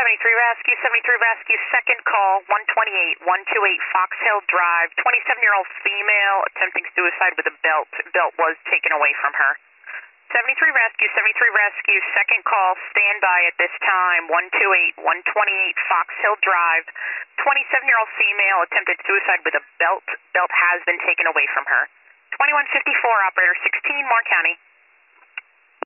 73 Rescue, second call, 128 Fox Hill Drive, 27-year-old female attempting suicide with a belt. Belt was taken away from her. 73 Rescue, second call, standby at this time, 128 Fox Hill Drive, 27-year-old female attempted suicide with a belt. Belt has been taken away from her. 2154, operator 16, Moore County.